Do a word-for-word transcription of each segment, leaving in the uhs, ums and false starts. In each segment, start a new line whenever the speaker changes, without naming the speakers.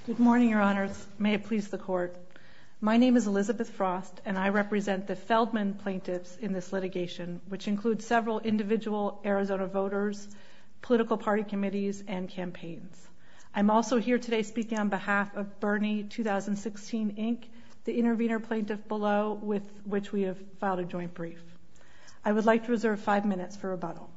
Good morning, Your Honors. May it please the Court. My name is Elizabeth Frost, and I represent the Feldman plaintiffs in this litigation, which includes several individual Arizona voters, political party committees, and campaigns. I'm also here today speaking on behalf of Bernie twenty sixteen, Incorporated, the intervener plaintiff below, with which we have filed a joint brief. I would like to reserve five minutes for rebuttal.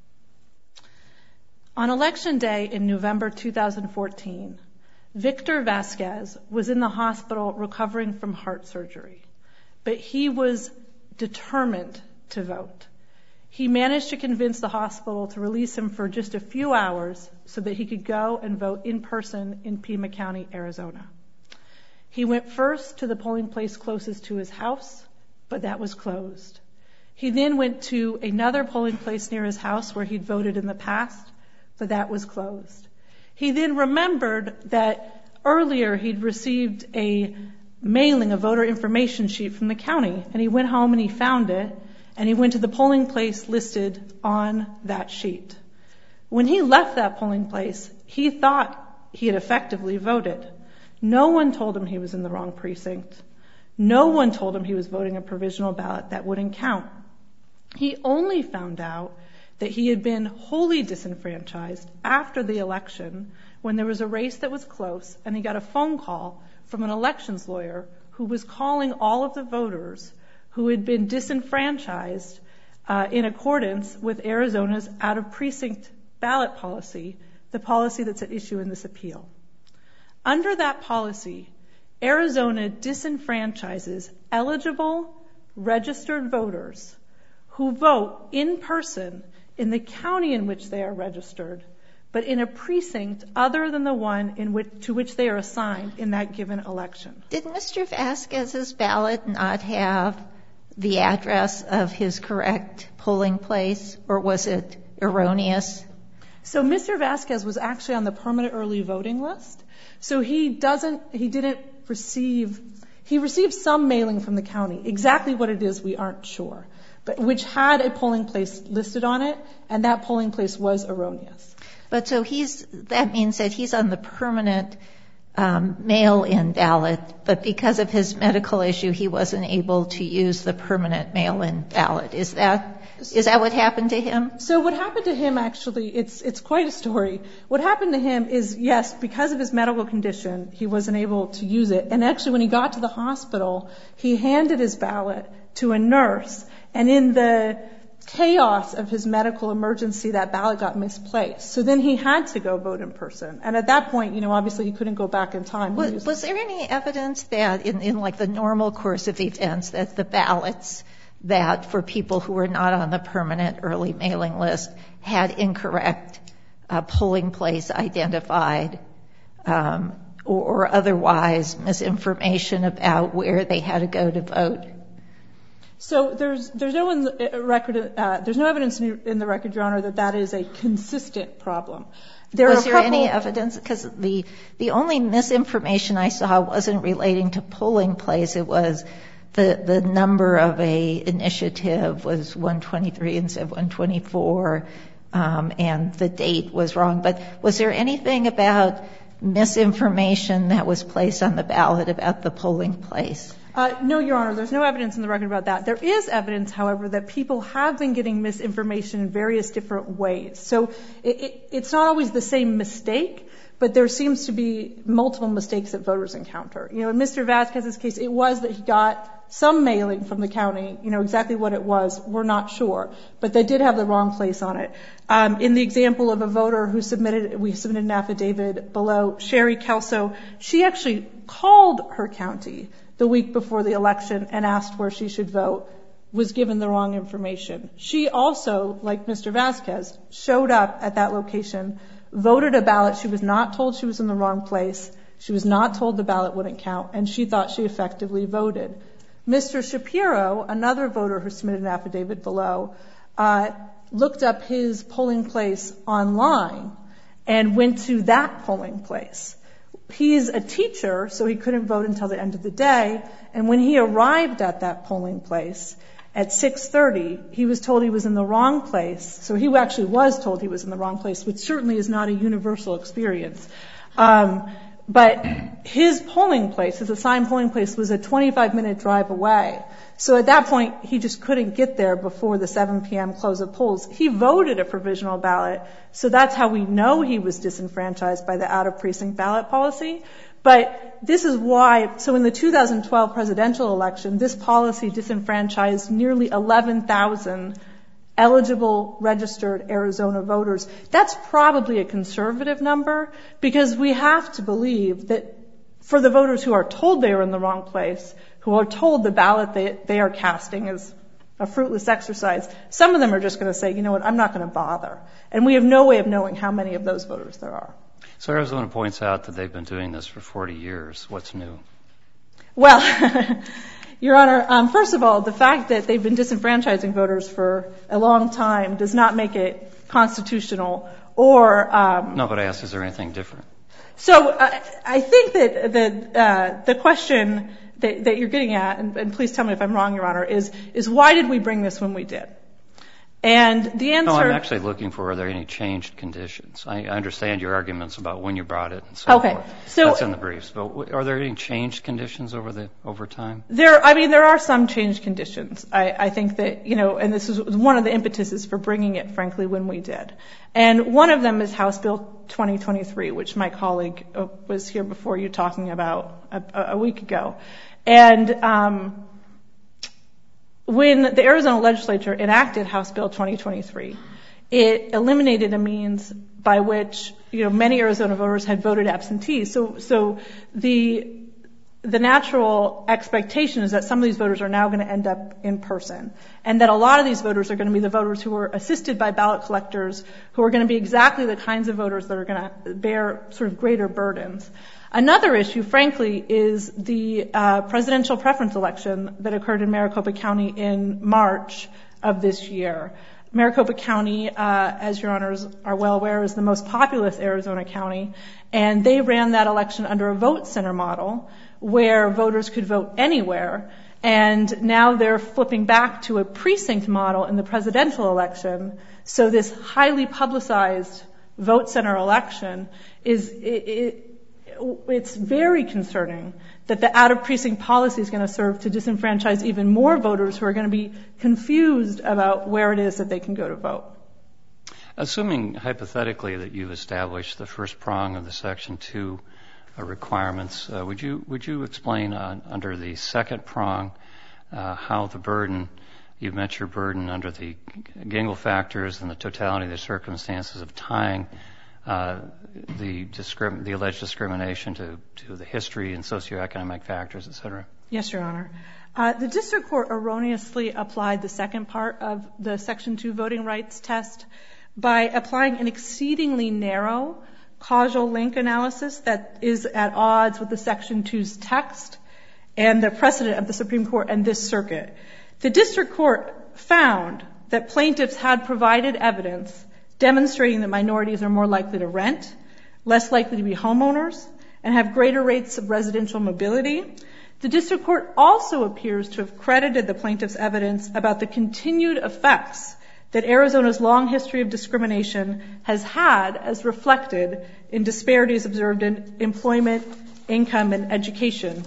On Election Day in November two thousand fourteen, Victor Vasquez was in the hospital recovering from heart surgery, but he was determined to vote. He managed to convince the hospital to release him for just a few hours so that he could go and vote in person in Pima County, Arizona. He went first to the polling place closest to his house, but that was closed. He then went to another polling place near his house where he'd voted in the past, but that was closed. He then remembered that earlier he'd received a mailing, a voter information sheet from the county, and he went home and he found it, and he went to the polling place listed on that sheet. When he left that polling place, he thought he had effectively voted. No one told him he was in the wrong precinct. No one told him he was voting a provisional ballot that wouldn't count. He only found out that he had been wholly disenfranchised after the election when there was a race that was close, and he got a phone call from an elections lawyer who was calling all of the voters who had been disenfranchised uh, in accordance with Arizona's out-of-precinct ballot policy, the policy that's at issue in this appeal. Under that policy, Arizona disenfranchises eligible registered voters who vote in person in the county in which they are registered, but in a precinct other than the one in which, to which they are assigned in that given election.
Did Mister Vasquez's ballot not have the address of his correct polling place, or was it erroneous?
So Mister Vasquez was actually on the permanent early voting list. So he doesn't, he didn't receive, he received some mailing from the county. Exactly what it is, we aren't sure, but which had a polling place listed on it, and that polling place was erroneous.
But so he's, that means that he's on the permanent um, mail-in ballot, but because of his medical issue, he wasn't able to use the permanent mail-in ballot. Is that, is that what happened to him?
So what happened to him, actually, it's, it's quite a story. What happened to him is, yes, because of his medical condition, he wasn't able to use it. And actually, when he got to the hospital, he handed his ballot to a nurse, and in the chaos of his medical emergency, that ballot got misplaced. So then he had to go vote in person. And at that point, you know, obviously he couldn't go back in time.
Was, was there any evidence that in, in like the normal course of events that the ballots that for people who were not on the permanent early mailing list had incorrect uh, polling place identified um, or, or otherwise misinformation about where they had to go to vote?
So there's there's no in the record uh, there's no evidence in the record, Your Honor, that that is a consistent problem. There
was
are
there
couple,
any evidence? Because the the only misinformation I saw wasn't relating to polling place. It was the the number of a initiative was one twenty-three instead of one twenty-four, um, and the date was wrong. But was there anything about misinformation that was placed on the ballot about the polling place?
Uh, no, Your Honor, there's no evidence in the record about that. There is evidence, however, that people have been getting misinformation in various different ways. So it, it, it's not always the same mistake, but there seems to be multiple mistakes that voters encounter. You know, in Mister Vasquez's case, it was that he got some mailing from the county. You know, exactly what it was, we're not sure, but they did have the wrong place on it. Um, in the example of a voter who submitted, we submitted an affidavit below, Sherry Kelso, she actually called her county the week before the election and asked where she should vote, was given the wrong information. She also, like Mister Vasquez, showed up at that location, voted a ballot. She was not told she was in the wrong place. She was not told the ballot wouldn't count, and she thought she effectively voted. Mister Shapiro, another voter who submitted an affidavit below, uh, looked up his polling place online and went to that polling place. He's a teacher, so he couldn't vote until the end of the day. And when he arrived at that polling place at six thirty, he was told he was in the wrong place. So he actually was told he was in the wrong place, which certainly is not a universal experience. Um, but his polling place, his assigned polling place, was a twenty-five minute drive away. So at that point, he just couldn't get there before the seven p.m. close of polls. He voted a provisional ballot, so that's how we know he was disenfranchised by the out-of-precinct ballot policy. But this is why, so in the two thousand twelve presidential election, this policy disenfranchised nearly eleven thousand eligible registered Arizona voters. That's probably a conservative number, because we have to believe that for the voters who are told they are in the wrong place, who are told the ballot they, they are casting is a fruitless exercise, some of them are just going to say, you know what, I'm not going to bother. And we have no way of knowing how many of those voters there are.
So Arizona points out that they've been doing this for forty years. What's new?
Well, Your Honor, um, first of all, the fact that they've been disenfranchising voters for a long time does not make it constitutional or... Um,
no, but I asked, is there anything different?
So uh, I think that the, uh, the question that, that you're getting at, and, and please tell me if I'm wrong, Your Honor, is, is why did we bring this when we did? And the answer...
No, I'm actually looking for, are there any changed conditions? I understand your arguments about when you brought it and so
okay.
forth.
So,
that's in the briefs. But are there any changed conditions over the over time?
There, I mean, there are some changed conditions. I, I think that, you know, and this is one of the impetuses for bringing it, frankly, when we did. And one of them is House Bill twenty twenty-three, which my colleague was here before you talking about a, a week ago. And... Um, When the Arizona legislature enacted House Bill twenty twenty-three, it eliminated a means by which, you know, many Arizona voters had voted absentee. So, so the the natural expectation is that some of these voters are now going to end up in person, and that a lot of these voters are going to be the voters who are assisted by ballot collectors, who are going to be exactly the kinds of voters that are going to bear sort of greater burdens. Another issue, frankly, is the uh, presidential preference election that occurred in Maricopa County in March of this year. Maricopa County, uh, as your honors are well aware, is the most populous Arizona county, and they ran that election under a vote center model where voters could vote anywhere, and now they're flipping back to a precinct model in the presidential election. So this highly publicized vote center election is it, it, it's very concerning that the out-of-precinct policy is going to serve to disenfranchise even more voters who are going to be confused about where it is that they can go to vote.
Assuming hypothetically that you've established the first prong of the Section two uh, requirements, uh, would you would you explain uh, under the second prong uh, how the burden, you've met your burden under the Gingle factors and the totality of the circumstances of tying Uh, the, discrim- the alleged discrimination to, to the history and socioeconomic factors, et cetera?
Yes, Your Honor. Uh, the district court erroneously applied the second part of the Section two voting rights test by applying an exceedingly narrow causal link analysis that is at odds with the Section two's text and the precedent of the Supreme Court and this circuit. The district court found that plaintiffs had provided evidence demonstrating that minorities are more likely to rent, less likely to be homeowners, and have greater rates of residential mobility. The district court also appears to have credited the plaintiff's evidence about the continued effects that Arizona's long history of discrimination has had as reflected in disparities observed in employment, income, and education.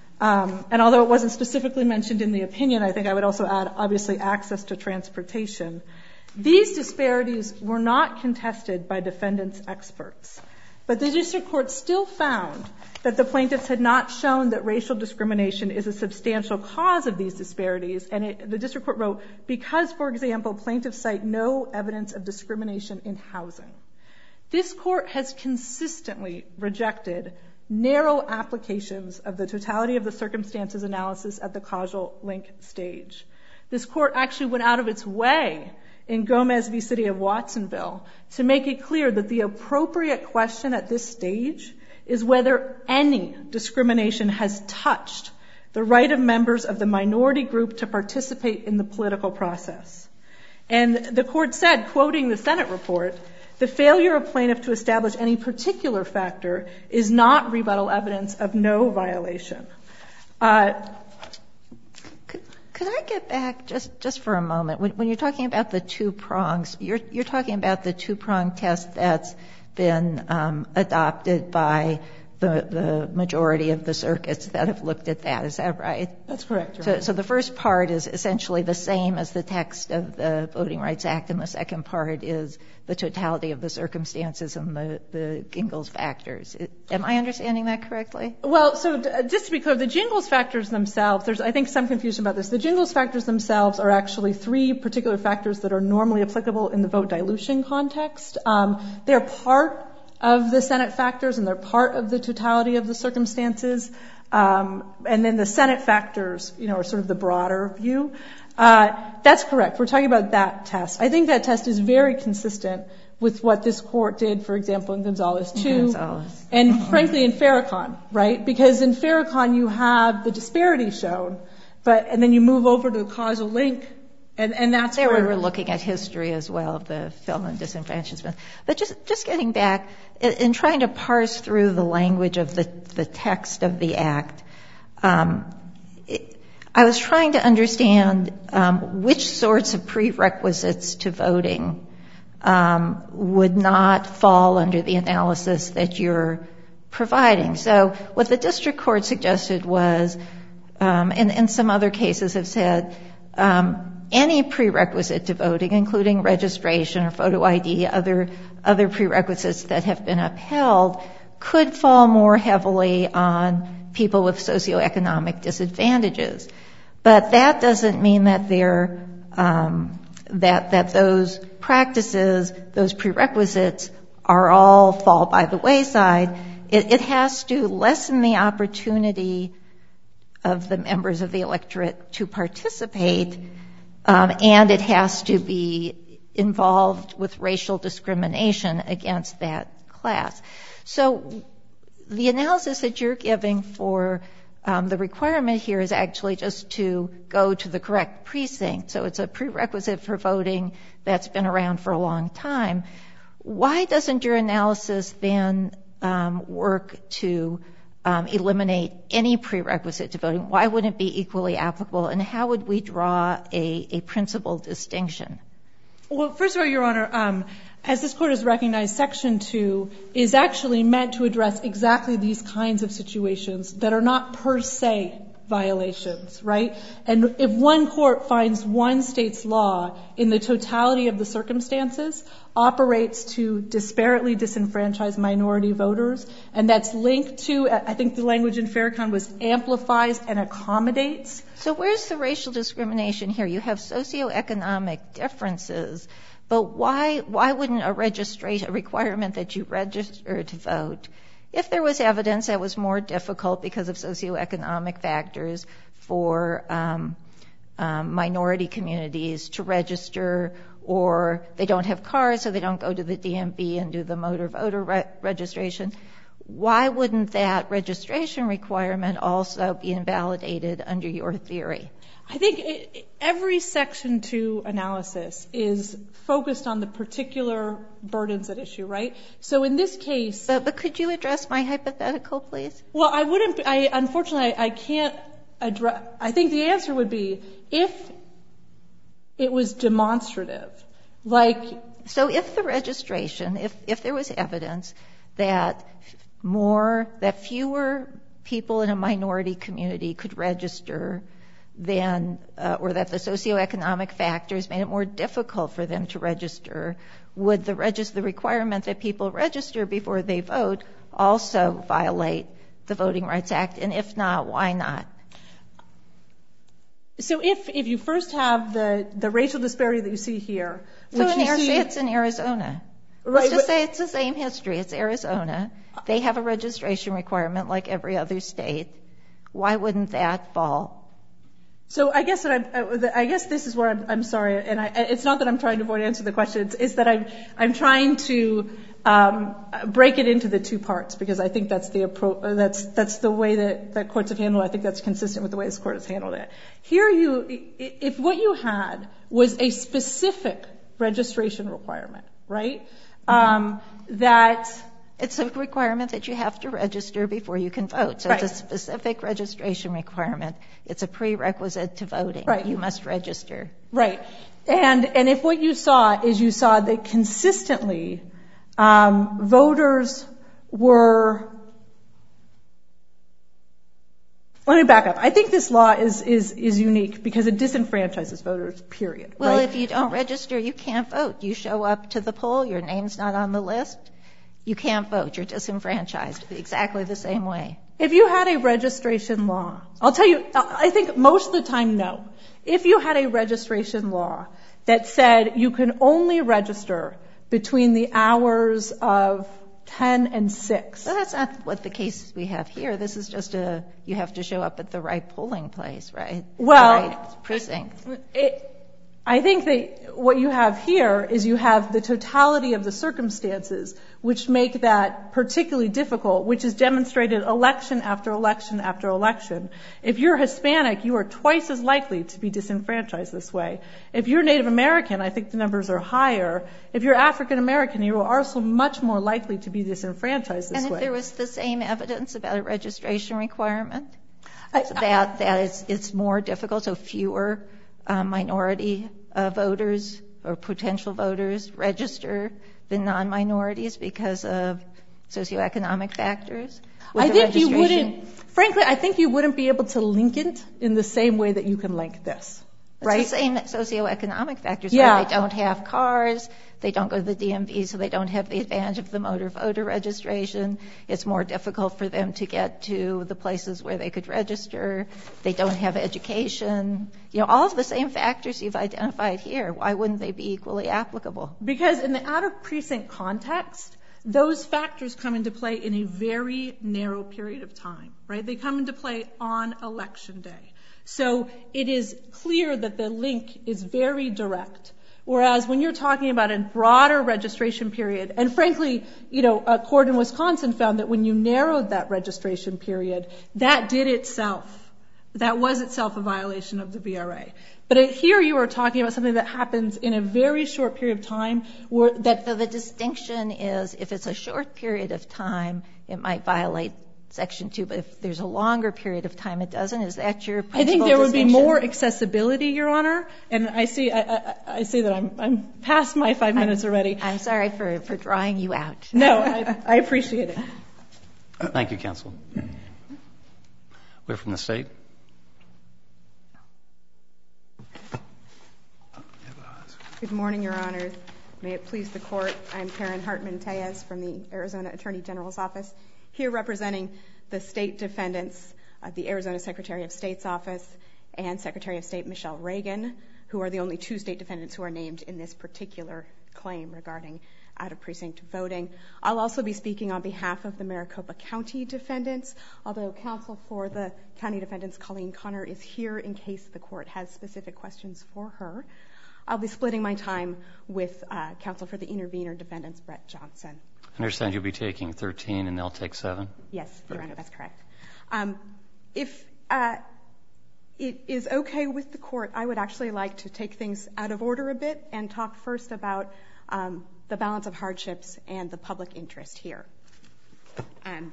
Um, and although it wasn't specifically mentioned in the opinion, I think I would also add, obviously, access to transportation. These disparities were not contested by defendants' experts, but the district court still found that the plaintiffs had not shown that racial discrimination is a substantial cause of these disparities, and it, the district court wrote, because, for example, plaintiffs cite no evidence of discrimination in housing. This court has consistently rejected narrow applications of the totality of the circumstances analysis at the causal link stage. This court actually went out of its way in Gomez v. City of Watsonville to make it clear that the appropriate question at this stage is whether any discrimination has touched the right of members of the minority group to participate in the political process. And the court said, quoting the Senate report, the failure of plaintiff to establish any particular factor is not rebuttal evidence of no violation. Uh,
Could I get back just, just for a moment? When, when you're talking about the two prongs, you're, you're talking about the two-prong test that's been um, adopted by the, the majority of the circuits that have looked at that. Is that right?
That's correct, Your
So,
Honor.
so the first part is essentially the same as the text of the Voting Rights Act, and the second part is the totality of the circumstances and the, the Gingles factors. Am I understanding that correctly?
Well, so just to be clear, the Gingles factors themselves, there's, I think, some confusion about this. The Gingles factors themselves are actually three particular factors that are normally applicable in the vote dilution context. Um, they're part of the Senate factors, and they're part of the totality of the circumstances. Um, and then the Senate factors, you know, are sort of the broader view. Uh, that's correct. We're talking about that test. I think that test is very consistent with what this court did, for example, in Gonzalez two,
Gonzalez.
and
Mm-hmm.
frankly in Farrakhan, right? Because in Farrakhan you have the disparity shown, but and then you move over to the causal link. And, and that's
there
where
we were looking at history as well of the felon disenfranchisement. But just just getting back in, in trying to parse through the language of the the text of the act, um, it, I was trying to understand um, which sorts of prerequisites to voting um, would not fall under the analysis that you're providing. So what the district court suggested was, um, and, and some other cases have said. Um, Any prerequisite to voting, including registration or photo I D, other other prerequisites that have been upheld, could fall more heavily on people with socioeconomic disadvantages. But that doesn't mean that they're um, that that those practices, those prerequisites, are all fall by the wayside. It, it has to lessen the opportunity of the members of the electorate to participate. Um, and it has to be involved with racial discrimination against that class. So the analysis that you're giving for um, the requirement here is actually just to go to the correct precinct. So it's a prerequisite for voting that's been around for a long time. Why doesn't your analysis then um, work to Um, eliminate any prerequisite to voting? Why wouldn't it be equally applicable? And how would we draw a, a principal distinction?
Well, first of all, Your Honor, um, as this Court has recognized, Section two is actually meant to address exactly these kinds of situations that are not per se violations, right? And if one court finds one state's law in the totality of the circumstances operates to disparately disenfranchise minority voters, and that's linked to, I think the language in Farrakhan was amplifies and accommodates.
So where's the racial discrimination here? You have socioeconomic differences, but why why wouldn't a registration, a requirement that you register to vote, if there was evidence that was more difficult because of socioeconomic factors for um, um, minority communities to register, or they don't have cars so they don't go to the D M V and do the motor voter re- registration, why wouldn't that registration requirement also be invalidated under your theory?
I think it, every Section two analysis is focused on the particular burdens at issue, right? So in this case...
But, but could you address my hypothetical, please?
Well, I wouldn't... I Unfortunately, I, I can't address... I think the answer would be if it was demonstrative, like...
So if the registration, if, if there was evidence that more, that fewer people in a minority community could register then, uh, or that the socioeconomic factors made it more difficult for them to register, would the, regis- the requirement that people register before they vote also violate the Voting Rights Act? And if not, why not?
So if if you first have the, the racial disparity that you see here,
so
which
in
you see,
say it's in Arizona.
Right,
Let's just
but,
say it's the same history. It's Arizona. They have a registration requirement like every other state. Why wouldn't that fall?
So I guess that I, I guess this is where I'm, I'm sorry, and I, it's not that I'm trying to avoid answer the question. It's, it's that I'm I'm trying to um, break it into the two parts because I think that's the appro- that's that's the way that, that courts have handled it. I think that's consistent with the way this court has handled it. Here, you if what you had was a specific registration requirement, right? Mm-hmm. Um, that.
It's a requirement that you have to register before you can vote. So
right.
It's a specific registration requirement. It's a prerequisite to voting.
Right.
You must register.
Right. And and if what you saw is you saw that consistently um, voters were let me back up. I think this law is, is, is unique because it disenfranchises voters, period.
Well,
right?
if you don't register, you can't vote. You show up to the poll, your name's not on the list, you can't vote. You're disenfranchised exactly the same way.
If you had a registration law, I'll tell you, I think most of the time, no. If you had a registration law that said you can only register between the hours of ten and six.
Well, that's not what the case we have here. This is just a, you have to show up at the right polling place, right?
Well,
the right precinct.
It, I think that what you have here is you have the totality of the circumstances which make that particularly difficult, which is demonstrated election after election after election. If you're Hispanic, you are twice as likely to be disenfranchised this way. If you're Native American, I think the numbers are higher. If you're African American, you are also much more likely to be disenfranchised this way.
And if there was the same evidence about a registration requirement,
I,
so that, that it's, it's more difficult, so fewer Uh, minority uh, voters or potential voters register than non-minorities because of socioeconomic factors?
I think you wouldn't, frankly, I think you wouldn't be able to link it in the same way that you can link this, right?
It's the same socioeconomic factors.
Yeah.
Right? They don't have cars. They don't go to the D M V, so they don't have the advantage of the motor voter registration. It's more difficult for them to get to the places where they could register. They don't have education. You know, all of the same factors you've identified here. Why wouldn't they be equally applicable?
Because in the out-of-precinct context, those factors come into play in a very narrow period of time, right? They come into play on election day. So it is clear that the link is very direct. Whereas when you're talking about a broader registration period, and frankly, you know, a court in Wisconsin found that when you narrowed that registration period, that did itself, that was itself a violation of the V R A. But here you are talking about something that happens in a very short period of time where that...
So the distinction is if it's a short period of time, it might violate Section two, but if there's a longer period of time, it doesn't. Is that your principal
I think there would be
distinction?
more accessibility, Your Honor. And I see, I, I, I see that I'm, I'm past my five minutes
I'm,
already.
I'm sorry for, for drawing you out.
No, I, I appreciate it.
Thank you, counsel. We're from the state.
Good morning, Your Honors. May it please the Court. I'm Karen Hartman-Tellez from the Arizona Attorney General's Office, here representing the state defendants, uh, the Arizona Secretary of State's office and Secretary of State Michelle Reagan, who are the only two state defendants who are named in this particular claim regarding out-of-precinct voting. I'll also be speaking on behalf of the Maricopa County defendants, although counsel for the county defendants, Colleen Connor, is here in case the Court has specific questions for her. I'll be splitting my time with uh, counsel for the intervener defendants, Brett Johnson.
I understand you'll be taking thirteen and they'll take seven?
Yes, Your Honor, that's correct. Um, if uh, it is okay with the Court, I would actually like to take things out of order a bit and talk first about um, the balance of hardships and the public interest here. Um,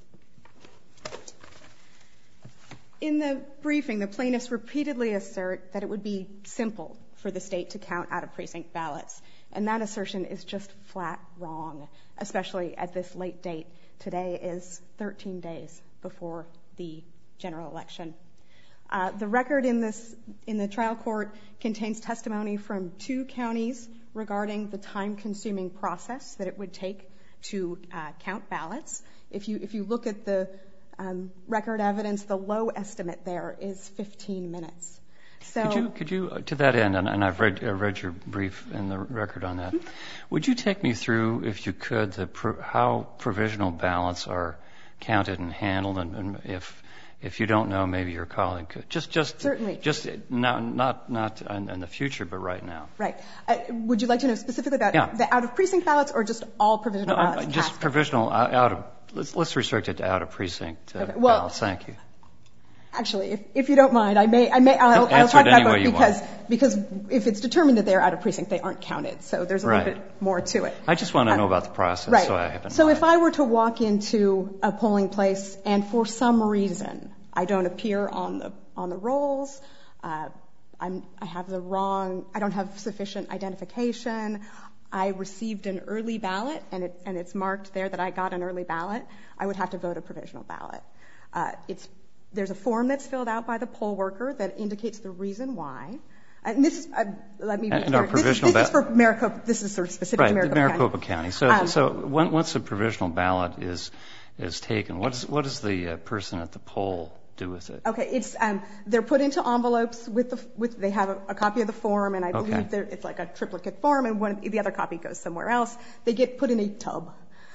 in the briefing, the plaintiffs repeatedly assert that it would be simple for the state to count out-of-precinct ballots. And that assertion is just flat wrong, especially at this late date. Today is thirteen days before the general election. Uh, the record in this in the trial court contains testimony from two counties regarding the time-consuming process that it would take to uh, count ballots. If you if you look at the um, record evidence, the low estimate there is fifteen minutes. So,
could you, could you, uh, to that end, and, and I've read, uh, read your brief and the record on that, mm-hmm. would you take me through, if you could, the pro- how provisional ballots are counted and handled, and, and if if you don't know, maybe your colleague could. Just, just,
certainly.
Just not, not, not in, in the future, but right now.
Right. Uh, would you like to know specifically about
yeah.
the out-of-precinct ballots, or just all provisional
no,
ballots?
Just
cast?
provisional out, out of. Let's let's restrict it to out-of-precinct uh,
okay. well,
ballots. Thank you.
Actually, if, if you don't mind, I may, I may, I'll, I'll talk about both because, because if it's determined that they're out of precinct, they aren't counted. So there's a
right.
little bit more to it.
I just want to
uh,
know about the process,
right.
so I haven't.
So if I were to walk into a polling place and for some reason I don't appear on the on the rolls, uh, I'm, I have the wrong, I don't have sufficient identification, I received an early ballot and it and it's marked there that I got an early ballot, I would have to vote a provisional ballot. Uh, it's there's a form that's filled out by the poll worker that indicates the reason why. And this is, uh, let me be
and
clear,
our provisional
this is, this is for Maricopa, this is sort of specific
right,
to Maricopa,
Maricopa County.
County.
So,
Um,
so when, once the provisional ballot is is taken, what, is, what does the uh, person at the poll do with it?
Okay, it's um, they're put into envelopes with the with they have a, a copy of the form, and I
Okay.
believe they're, it's like a triplicate form, and one the other copy goes somewhere else. They get put in a tub.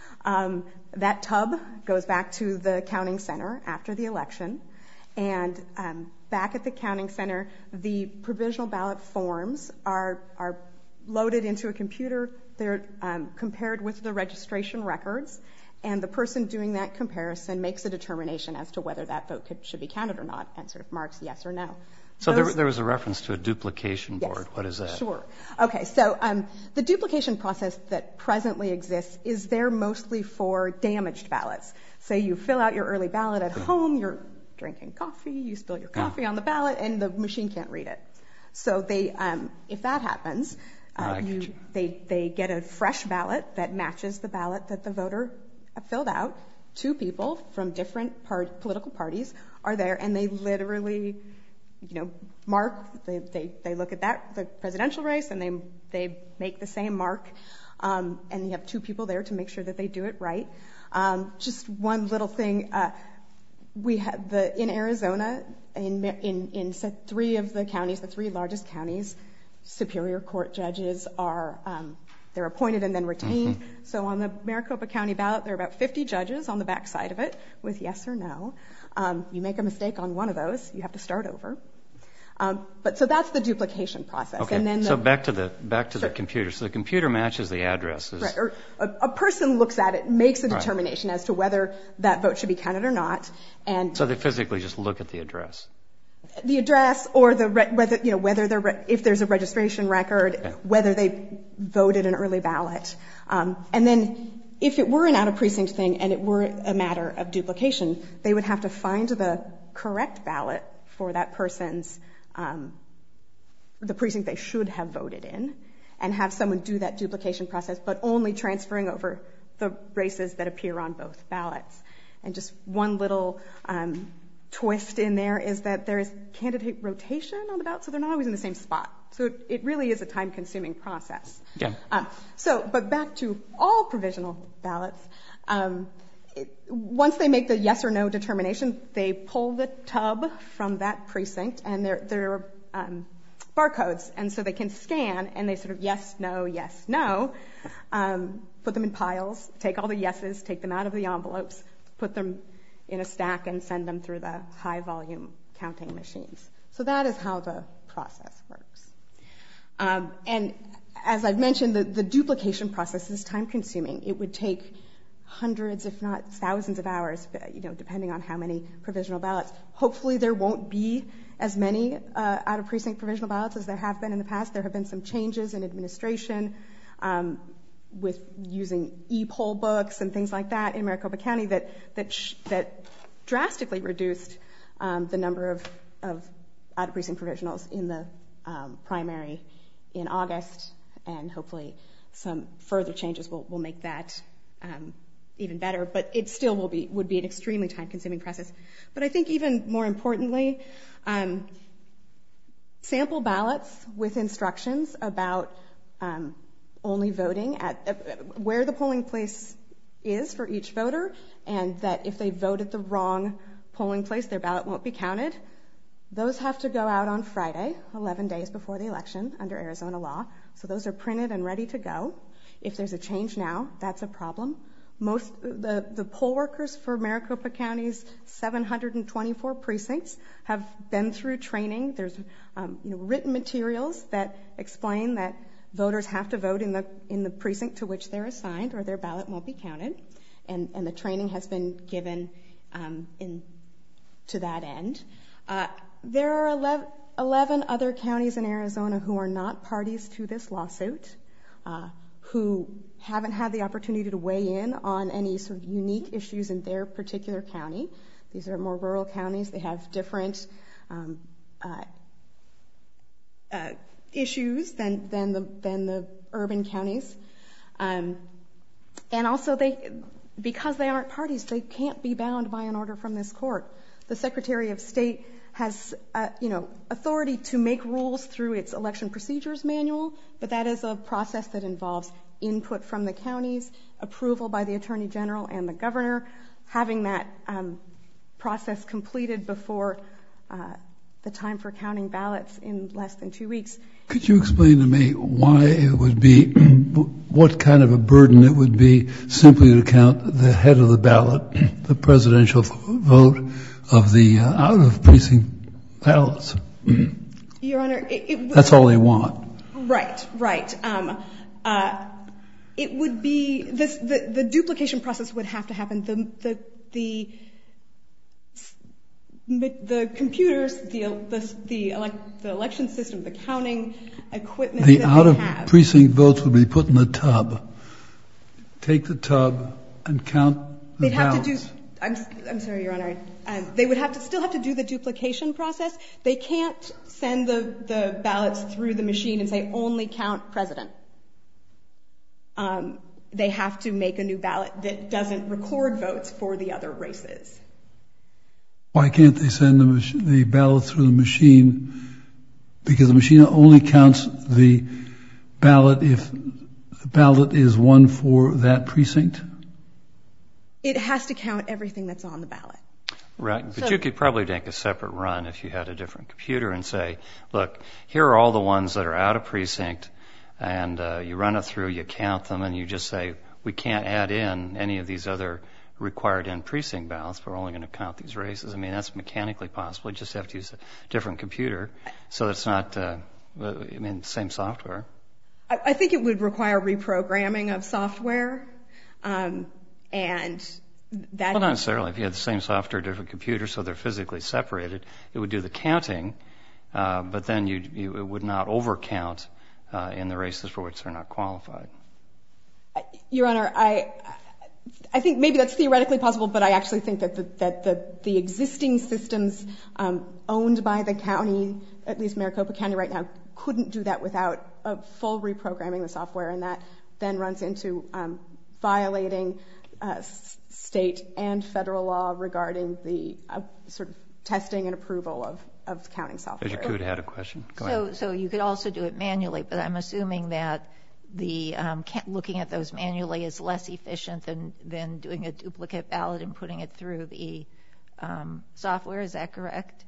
Um, that tub goes back to the counting center after the election, and um, back at the counting center, the provisional ballot forms are are loaded into a computer. They're um, compared with the registration records. And the person doing that comparison makes a determination as to whether that vote could, should be counted or not, and sort of marks yes or no.
So
Those,
there, there was a reference to a duplication
yes,
board. What is that?
Sure. Okay, so um, the duplication process that presently exists is there mostly for damaged ballots. So you fill out your early ballot at home, you're drinking coffee, you spill your coffee
yeah.
on the ballot, and the machine can't read it. So they, um, if that happens, uh, you, you. They, they get a fresh ballot that matches the ballot that the voter filled out. Two people from different part, political parties are there, and they literally, you know, mark. They, they, they look at that the presidential race, and they they make the same mark. Um, and you have two people there to make sure that they do it right. Um, just one little thing. Uh, we have the in Arizona, in in in three of the counties, the three largest counties, Superior Court judges are. Um, They're appointed and then retained. Mm-hmm. So on the Maricopa County ballot, there are about fifty judges on the back side of it with yes or no. Um, you make a mistake on one of those, you have to start over. Um, but so that's the duplication process.
Okay.
And then the,
so back to the back to
sure.
the computer. So the computer matches the addresses.
Right. Or a, a person looks at it, makes a determination
right.
as to whether that vote should be counted or not. And
so they physically just look at the address.
The address, or the re- whether you know whether they're re- if there's a registration record,
okay.
whether they voted an early ballot, um, and then if it were an out of precinct thing and it were a matter of duplication, they would have to find the correct ballot for that person's um, the precinct they should have voted in, and have someone do that duplication process, but only transferring over the races that appear on both ballots. And just one little um, twist in there is that there is candidate rotation on the ballot, so they're not always in the same spot. So it, it really is a time-consuming process.
Yeah.
Um, so, but back to all provisional ballots. Um, it, once they make the yes or no determination, they pull the tub from that precinct, and there there are um, barcodes, and so they can scan, and they sort of yes, no, yes, no, um, put them in piles, take all the yeses, take them out of the envelopes, put them in a stack and send them through the high volume counting machines. So that is how the process works. Um, and as I've mentioned, the, the duplication process is time consuming. It would take hundreds, if not thousands of hours, you know, depending on how many provisional ballots. Hopefully there won't be as many uh, out of precinct provisional ballots as there have been in the past. There have been some changes in administration, um, with using e-poll books and things like that in Maricopa County that that sh- that drastically reduced um, the number of, of out-of-precinct provisionals in the um, primary in August, and hopefully some further changes will, will make that um, even better. But it still will be would be an extremely time-consuming process. But I think even more importantly, um, sample ballots with instructions about um, only voting at uh, where the polling place is for each voter, and that if they vote at the wrong polling place, their ballot won't be counted. Those have to go out on Friday, eleven days before the election under Arizona law. So those are printed and ready to go. If there's a change now, that's a problem. Most the, the poll workers for Maricopa County's seven hundred twenty-four precincts have been through training. There's um, you know, written materials that explain that voters have to vote in the in the precinct to which they're assigned, or their ballot won't be counted. And, and the training has been given um, in to that end. Uh, there are eleven, eleven other counties in Arizona who are not parties to this lawsuit, uh, who haven't had the opportunity to weigh in on any sort of unique issues in their particular county. These are more rural counties. They have different um, uh, uh, issues than than the than the urban counties, um, and also they because they aren't parties, they can't be bound by an order from this court. The Secretary of State has, uh, you know, authority to make rules through its election procedures manual, but that is a process that involves input from the counties, approval by the Attorney General and the Governor, having that um, process completed before uh, the time for counting ballots in less than two weeks.
Could you explain to me why it would be, what kind of a burden it would be simply to count the head of the ballot, the presidential vote of the uh, out-of-precinct ballots?
Your Honor, it, it would,
that's all they want.
Right, right. Um, uh, it would be this. The, the duplication process would have to happen. The the the the computers, the the the, elect, the election system, the counting equipment.
The
that
out-of-precinct votes would be put in the tub. Take the tub and count the
They'd
ballots.
have to do. I'm, I'm sorry, Your Honor. Um, they would have to still have to do the duplication process. They can't send the, the ballots through the machine and say only count president. Um, they have to make a new ballot that doesn't record votes for the other races.
Why can't they send the, mach- the ballot through the machine? Because the machine only counts the ballot if the ballot is one for that precinct?
It has to count everything that's on the ballot.
Right, but
So,
you could probably make a separate run if you had a different computer and say, look, here are all the ones that are out of precinct, and uh, you run it through, you count them, and you just say, we can't add in any of these other required in precinct ballots, we're only going to count these races. I mean, that's mechanically possible. You just have to use a different computer, so it's not, uh, I mean, same software.
I, I think it would require reprogramming of software. Um, And that.
Well, not necessarily. If you had the same software, different computer, so they're physically separated, it would do the counting, uh, but then you, you it would not overcount uh, in the races for which they're not qualified.
Your Honor, I I think maybe that's theoretically possible, but I actually think that the, that the, the existing systems um, owned by the county, at least Maricopa County right now, couldn't do that without a full reprogramming the software, and that then runs into um, violating Uh, state and federal law regarding the uh, sort of testing and approval of, of counting software.
Judge Acuda had a question. Go
so,
ahead.
so you could also do it manually, but I'm assuming that the um, looking at those manually is less efficient than, than doing a duplicate ballot and putting it through the um, software. Is that correct?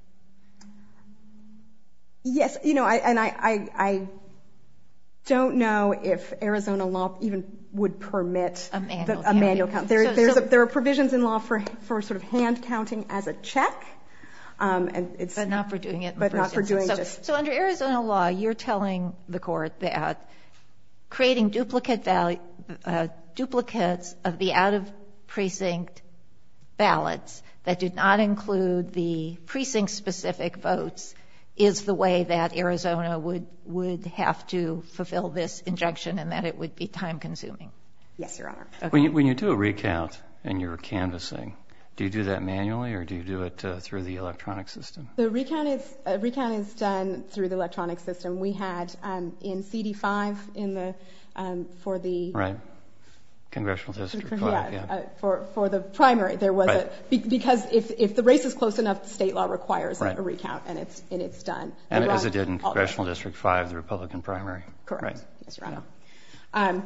Yes, you know, I, and I, I, I don't know if Arizona law even would permit
a manual,
the, a manual count. There,
so,
there's
so,
a, there are provisions in law for for sort of hand counting as a check, um, and it's
but not for doing it. In
but
the
not
first
for doing
instance. So,
just.
so under Arizona law, you're telling the court that creating duplicate value, uh, duplicates of the out of precinct ballots that did not include the precinct specific votes is the way that Arizona would would have to fulfill this injunction, and that it would be time consuming.
Yes, Your Honor.
Okay.
When you, when you do a recount and you're canvassing, do you do that manually or do you do it uh, through the electronic system?
The recount is uh, recount is done through the electronic system. We had um, in C D five in the um, for the
Right. Congressional District
for,
five,
yeah,
yeah.
Uh, for for the primary, there was
Right.
a be, because if if the race is close enough, state law requires
Right.
a recount, and it's and it's done.
And
They
as
run
it did in
all the-
Congressional District five, the Republican primary.
Correct.
Right.
Yes, Your Honor. Um,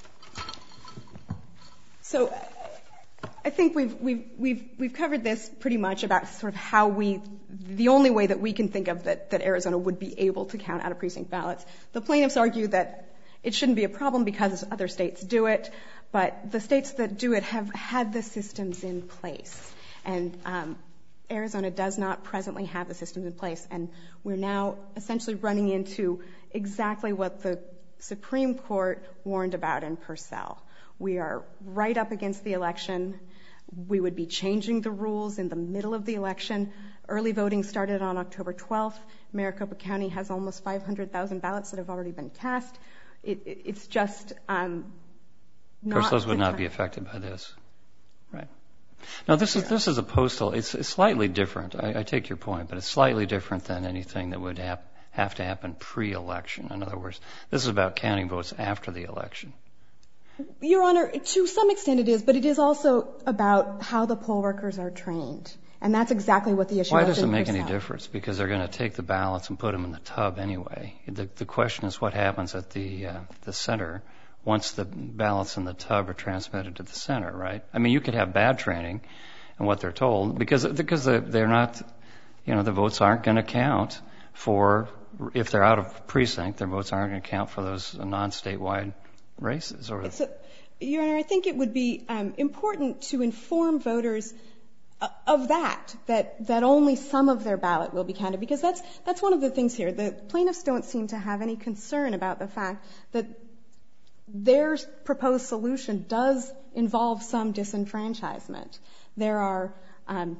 so I think we've we've we've we've covered this pretty much about sort of how we the only way that we can think of that that Arizona would be able to count out of precinct ballots. The plaintiffs argue that it shouldn't be a problem because other states do it, but the states that do it have had the systems in place, and um, Arizona does not presently have the systems in place, and we're now essentially running into exactly what the Supreme Court warned about in Purcell. We are right up against the election. We would be changing the rules in the middle of the election. Early voting started on October twelfth. Maricopa County has almost five hundred thousand ballots that have already been cast. It, it, it's just um, not...
Of course, those would
the
not
time.
be affected by this. Right. Now, this is this is a postal. It's, it's slightly different. I, I take your point, but it's slightly different than anything that would hap, have to happen pre-election. In other words, this is about counting votes after the election.
Your Honor, to some extent it is, but it is also about how the poll workers are trained. And that's exactly what the issue is.
Why does it make any difference? Because they're going to take the ballots and put them in the tub anyway. The, the question is what happens at the, uh, the center once the ballots in the tub are transmitted to the center, right? I mean, you could have bad training in what they're told because, because they're not, you know, the votes aren't going to count for, if they're out of precinct, their votes aren't going to count for those non-statewide races. Or
so, Your Honor, I think it would be um, important to inform voters of that, that, that only some of their ballot will be counted, because that's, that's one of the things here. The plaintiffs don't seem to have any concern about the fact that their proposed solution does involve some disenfranchisement. There are um,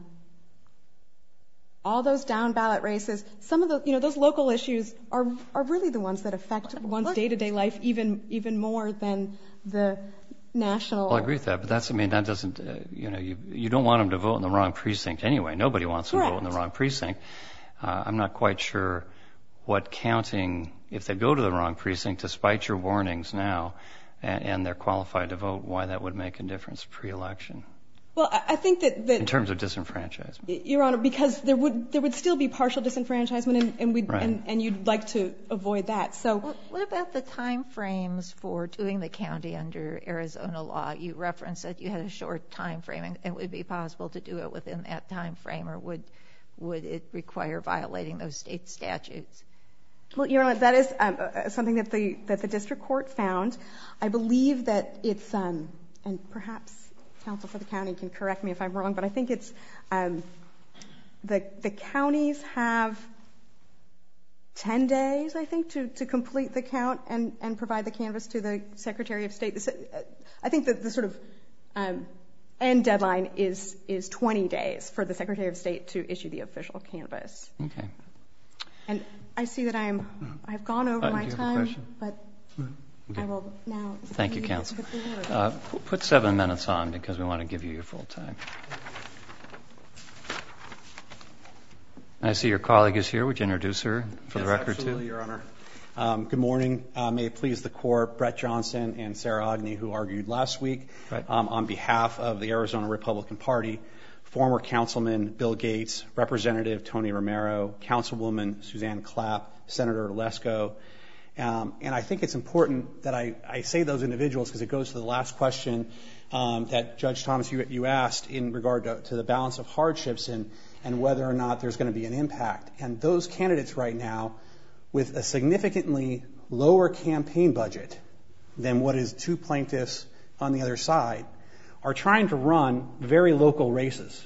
all those down ballot races. Some of the, you know, those local issues are, are really the ones that affect one's day-to-day life even, even more than the national.
Well, I agree with that, but that's, I mean, that doesn't, uh, you know, you, you don't want them to vote in the wrong precinct anyway. Nobody wants them to vote in the wrong precinct. Uh, I'm not quite sure what counting, if they go to the wrong precinct, despite your warnings now, and, and they're qualified to vote, why that would make a difference pre-election.
Well, I think that, that
in terms of disenfranchisement,
Your Honor, because there would there would still be partial disenfranchisement, and and, we'd,
right.
and, and you'd like to avoid that. So,
well, what about the time frames for doing the county under Arizona law? You referenced that you had a short time frame, and it would be possible to do it within that time frame, or would would it require violating those state statutes?
Well, Your Honor, that is um, uh, something that the that the district court found. I believe that it's um, and perhaps counsel for the county can correct me if I'm wrong, but I think it's um, the the counties have ten days, I think, to, to complete the count and, and provide the canvass to the Secretary of State. I think that the sort of um, end deadline is is twenty days for the Secretary of State to issue the official canvass.
Okay.
And I see that I'm I've gone over
uh,
my
do you have
time,
a question?
but. Okay. I will now.
Thank you, counsel. Uh, put seven minutes on because we want to give you your full time. I see your colleague is here. Would you introduce her for
yes,
the record,
absolutely,
too?
Your Honor. Um, good morning. Uh, may it please the court, Brett Johnson and Sarah Ogney, who argued last week
right.
um, on behalf of the Arizona Republican Party, former Councilman Bill Gates, Representative Tony Romero, Councilwoman Suzanne Clapp, Senator Lesko. Um, and I think it's important that I, I say those individuals because it goes to the last question um, that Judge Thomas, you, you asked in regard to, to the balance of hardships and, and whether or not there's going to be an impact. And those candidates right now, with a significantly lower campaign budget than what is two plaintiffs on the other side, are trying to run very local races.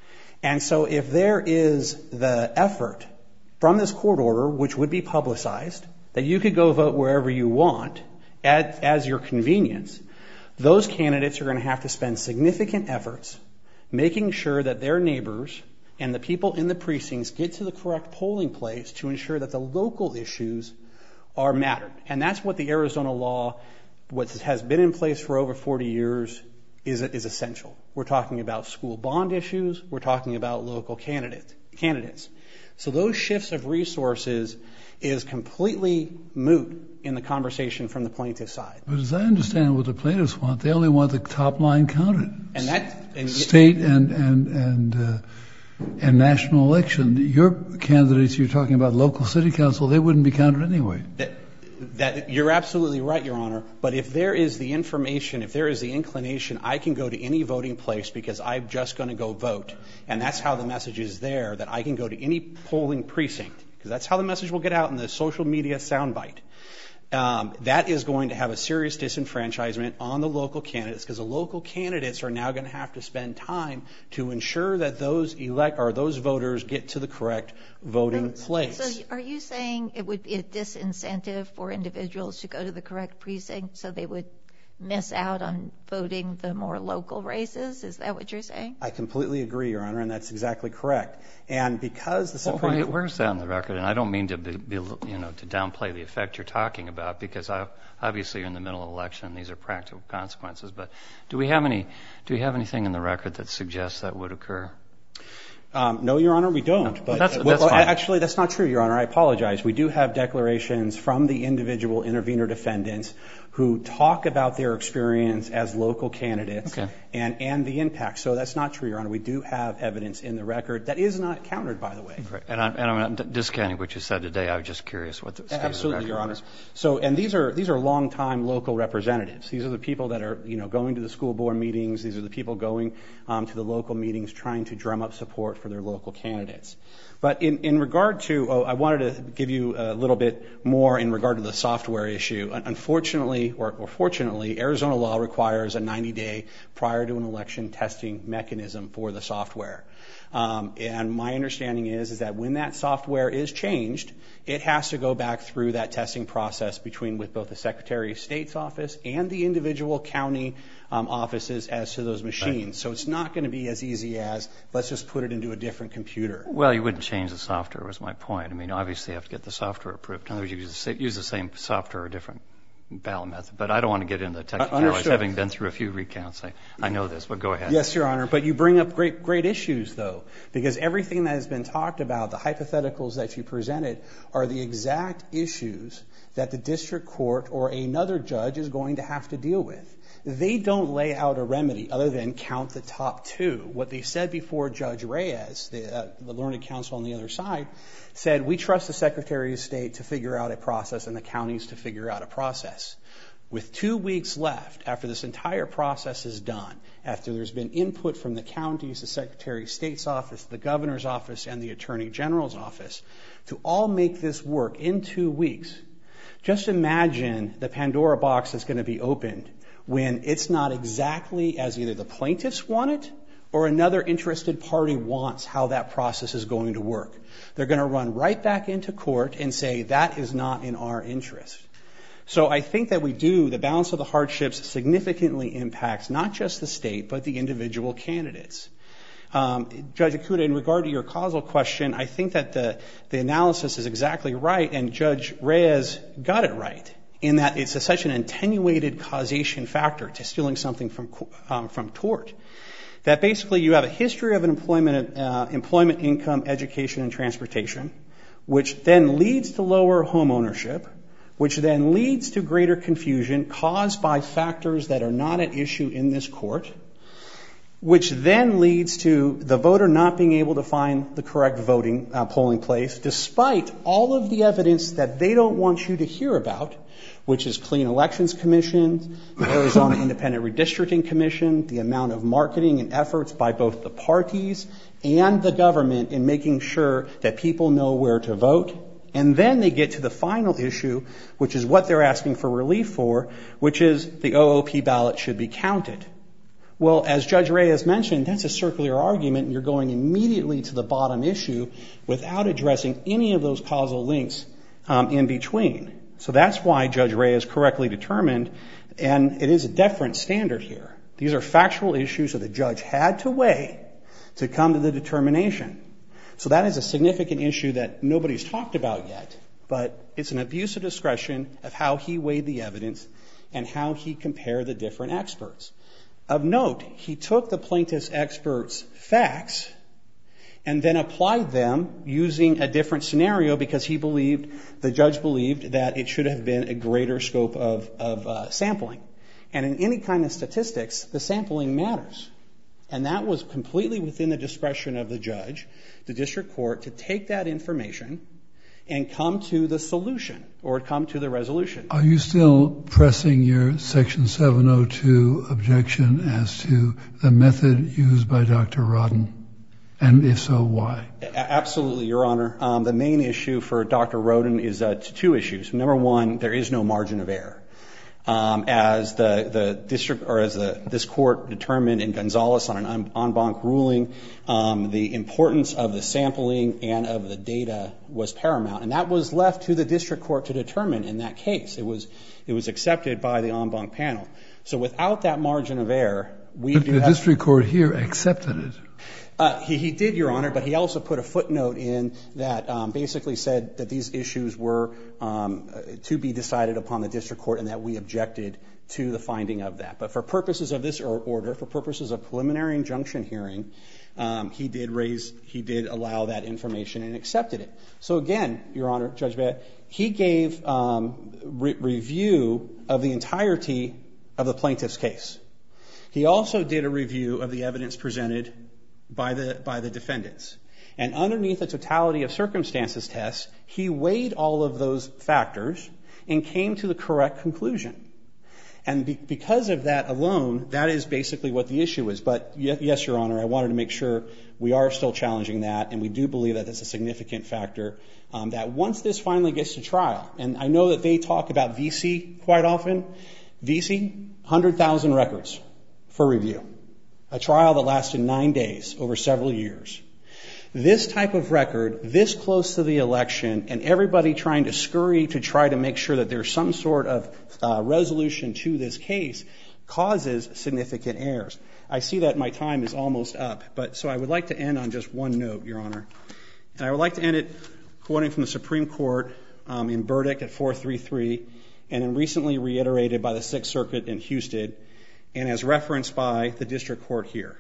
And so if there is the effort from this court order, which would be publicized, that you could go vote wherever you want at, as your convenience, those candidates are going to have to spend significant efforts making sure that their neighbors and the people in the precincts get to the correct polling place to ensure that the local issues are mattered. And that's what the Arizona law, what has been in place for over forty years, is, is essential. We're talking about school bond issues. We're talking about local candidate, candidates. So those shifts of resources is completely moot in the conversation from the plaintiff's side.
But as I understand what the plaintiffs want, they only want the top line counted.
And that and
state and and and uh, and national election. Your candidates, you're talking about local city council, they wouldn't be counted anyway.
That, that you're absolutely right, Your Honor. But if there is the information, if there is the inclination, I can go to any voting place because I'm just going to go vote, and that's how the message is there. That I can go to any polling precinct. Because that's how the message will get out in the social media soundbite. Um, that is going to have a serious disenfranchisement on the local candidates because the local candidates are now going to have to spend time to ensure that those elect or those voters get to the correct voting
so,
place.
So are you saying it would be a disincentive for individuals to go to the correct precinct so they would miss out on voting the more local races? Is that what you're saying?
I completely agree, Your Honor, and that's exactly correct. And because the Supreme
well, where's that on the record? And I don't mean to be, be, you know, to downplay the effect you're talking about, because I, obviously you're in the middle of an election. These are practical consequences. But do we have any? Do we have anything in the record that suggests that would occur?
Um, no, Your Honor, we don't.
No.
But
well, that's, that's
well,
fine.
Actually, that's not true, Your Honor. I apologize. We do have declarations from the individual intervener defendants who talk about their experience as local candidates
okay.
and, and the impact. So that's not true, Your Honor. We do have evidence in the record that is not countered, by the way.
Right. And, I'm, and I'm not discounting what you said today. I was just curious what the state
Absolutely,
of the
Your
record
Honor.
was.
So, and these are these are long-time local representatives. These are the people that are, you know, going to the school board meetings. These are the people going um, to the local meetings, trying to drum up support for their local candidates. But in, in regard to, oh, I wanted to give you a little bit more in regard to the software issue. Unfortunately, or, or fortunately, Arizona law requires a ninety day prior to an election testing mechanism for the software. Um, and my understanding is, is that when that software is changed, it has to go back through that testing process between with both the Secretary of State's office and the individual county um, offices as to those machines. Right. So it's not going to be as easy as let's just put it into a different computer.
Well, you wouldn't change the software was my point. I mean, obviously you have to get the software approved. In other words, you use the, use the same software or different ballot method. But I don't want to get into the technicalities. Uh, having been through a few recounts, I, I know this, but go ahead.
Yes, Your Honor. But you bring up great, great issues, though, because everything that has been talked about, the hypotheticals that you presented, are the exact issues that the district court or another judge is going to have to deal with. They don't lay out a remedy other than count the top two. What they said before Judge Reyes, the, uh, the learned counsel on the other side, said we trust the Secretary of State to figure out a process and the counties to figure out a process. With two weeks left after this entire process is done, after there's been input from the counties, the Secretary of State's office, the governor's office, and the Attorney General's office, to all make this work in two weeks, just imagine the Pandora box that's going to be opened when it's not exactly as either the plaintiffs want it or another interested party wants how that process is going to work. They're going to run right back into court and say that is not in our interest. So I think that we do, the balance of the hardships significantly impacts not just the state, but the individual candidates. Um, Judge Ikuda, in regard to your causal question, I think that the, the analysis is exactly right, and Judge Reyes got it right, in that it's a, such an attenuated causation factor to stealing something from, um, from tort, that basically you have a history of an employment, uh, employment, income, education, and transportation, which then leads to lower home ownership, which then leads to greater confusion caused by factors that are not at issue in this court, which then leads to the voter not being able to find the correct voting uh, polling place, despite all of the evidence that they don't want you to hear about, which is Clean Elections Commission, the Arizona Independent Redistricting Commission, the amount of marketing and efforts by both the parties and the government in making sure that people know where to vote. And then they get to the final issue, which is what they're asking for relief for, which is the O O P ballot should be counted. Well, as Judge Reyes mentioned, that's a circular argument, and you're going immediately to the bottom issue without addressing any of those causal links um, in between. So that's why Judge Reyes correctly determined, and it is a deferent standard here. These are factual issues that the judge had to weigh to come to the determination. So that is a significant issue that nobody's talked about yet, but it's an abuse of discretion of how he weighed the evidence and how he compared the different experts. Of note, he took the plaintiff's experts' facts and then applied them using a different scenario because he believed, the judge believed, that it should have been a greater scope of, of uh, sampling. And in any kind of statistics, the sampling matters. And that was completely within the discretion of the judge, the district court, to take that information and come to the solution or come to the resolution.
Are you still pressing your Section seven oh two objection as to the method used by Doctor Rodden? And if so, why?
Absolutely, Your Honor. Um, the main issue for Doctor Rodden is uh, two issues. Number one, there is no margin of error. Um, as the, the district, or as the, this court determined in Gonzalez on an en banc ruling, um, the importance of the sampling and of the data was paramount, and that was left to the district court to determine in that case. It was, it was accepted by the en banc panel. So without that margin of error, we
but
do
the
have
district court here accepted it.
Uh, he, he did, Your Honor, but he also put a footnote in that um, basically said that these issues were um, to be decided upon the district court and that we objected to the finding of that. But for purposes of this order, for purposes of preliminary injunction hearing, um, he did raise, he did allow that information and accepted it. So again, Your Honor, Judge Batt, he gave um, re- review of the entirety of the plaintiff's case. He also did a review of the evidence presented by the by the defendants. And underneath the totality of circumstances test, he weighed all of those factors and came to the correct conclusion. And be, because of that alone, that is basically what the issue is. But yes, Your Honor, I wanted to make sure we are still challenging that, and we do believe that that's a significant factor, um, that once this finally gets to trial, and I know that they talk about V C quite often, V C, one hundred thousand records for review, a trial that lasted nine days over several years. This type of record, this close to the election, and everybody trying to scurry to try to make sure that there's some sort of uh, resolution to this case, causes significant errors. I see that my time is almost up, but so I would like to end on just one note, Your Honor. And I would like to end it quoting from the Supreme Court um, in Burdick at four thirty-three, and then recently reiterated by the Sixth Circuit in Houston, and as referenced by the district court here.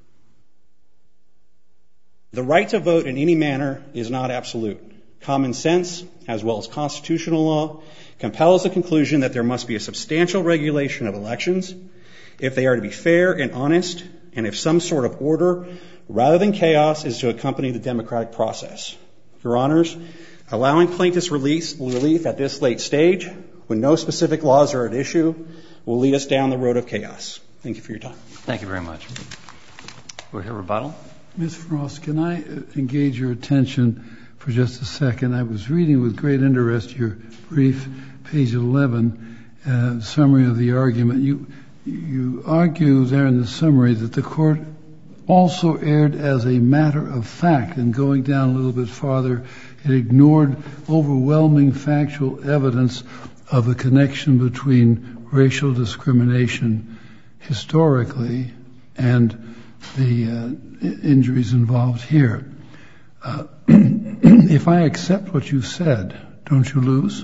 The right to vote in any manner is not absolute. Common sense, as well as constitutional law, compels the conclusion that there must be a substantial regulation of elections if they are to be fair and honest, and if some sort of order, rather than chaos, is to accompany the democratic process. Your Honors, allowing plaintiffs release, relief at this late stage, when no specific laws are at issue, will lead us down the road of chaos. Thank you for your time.
Thank you very much. We'll hear rebuttal.
Miz Frost, can I engage your attention for just a second? I was reading with great interest your brief, page eleven, uh, summary of the argument. You you argue there in the summary that the court also erred as a matter of fact, and going down a little bit farther, it ignored overwhelming factual evidence of a connection between racial discrimination historically and the uh, injuries involved here. Uh, if I accept what you said, don't you lose?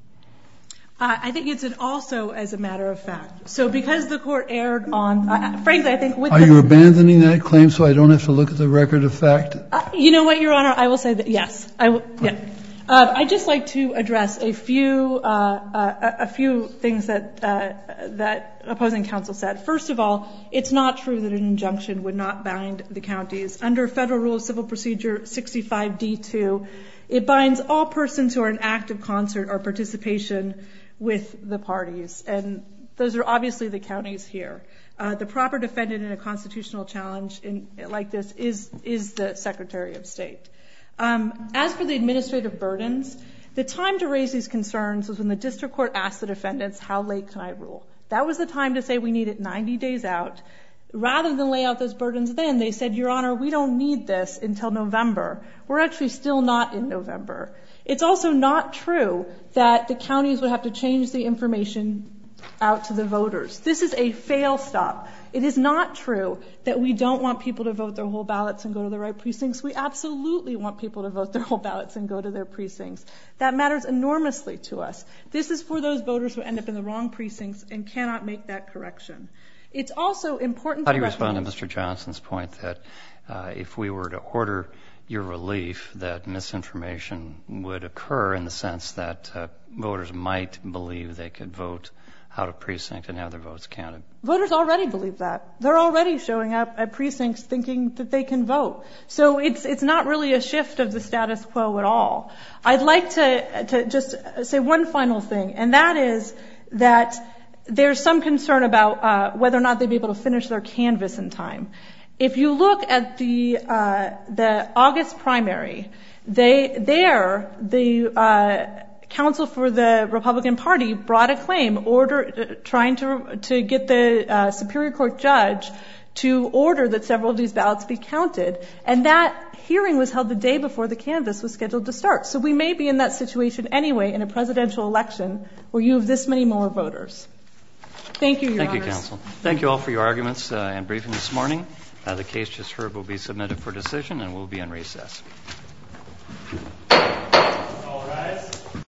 Uh, I think it's an also as a matter of fact. So because the court erred on, uh, frankly, I think with
Are
the,
you abandoning that claim so I don't have to look at the record of fact?
Uh, you know what, Your Honor, I will say that yes. I w- yeah. Uh, I'd just like to address a few uh, uh, a few things that uh, that opposing counsel said. First of all, it's not true that an injunction would not bind the counties. Under Federal Rule of Civil Procedure sixty-five D two, it binds all persons who are in active concert or participation with the parties, and those are obviously the counties here. Uh, the proper defendant in a constitutional challenge in, like this is is the Secretary of State. Um, as for the administrative burdens, the time to raise these concerns was when the district court asked the defendants, how late can I rule? That was the time to say we need it ninety days out. Rather than lay out those burdens then, they said, Your Honor, we don't need this until November. We're actually still not in November. It's also not true that the counties would have to change the information out to the voters. This is a fail stop. It is not true that we don't want people to vote their whole ballots and go to the right precincts. We absolutely want people to vote their whole ballots and go to their precincts. That matters enormously to us. This is for those voters who end up in the wrong precincts and cannot make that correction. It's also important
How
to
do you respond to
recognize-
Mister Johnson's point that uh, if we were to order your relief, that misinformation would occur in the sense that uh, voters might believe they could vote out of precinct and have their votes counted?
Voters already believe that. They're already showing up at precincts thinking that they can vote. So it's it's not really a shift of the status quo at all. I'd like to to just say one final thing, and that is that there's some concern about uh, whether or not they'd be able to finish their canvass in time. If you look at the uh, the August primary, they there the uh, Counsel for the Republican Party brought a claim order uh, trying to to get the uh, Superior Court judge to order that several of these ballots be counted, and that hearing was held the day before the canvass was scheduled to start. So we may be in that situation anyway in a presidential election where you have this many more voters. Thank you, Your
Thank
Honors.
you, Counsel. Thank you all for your arguments uh, and briefing this morning. Uh, the case just heard will be submitted for decision and will be in recess.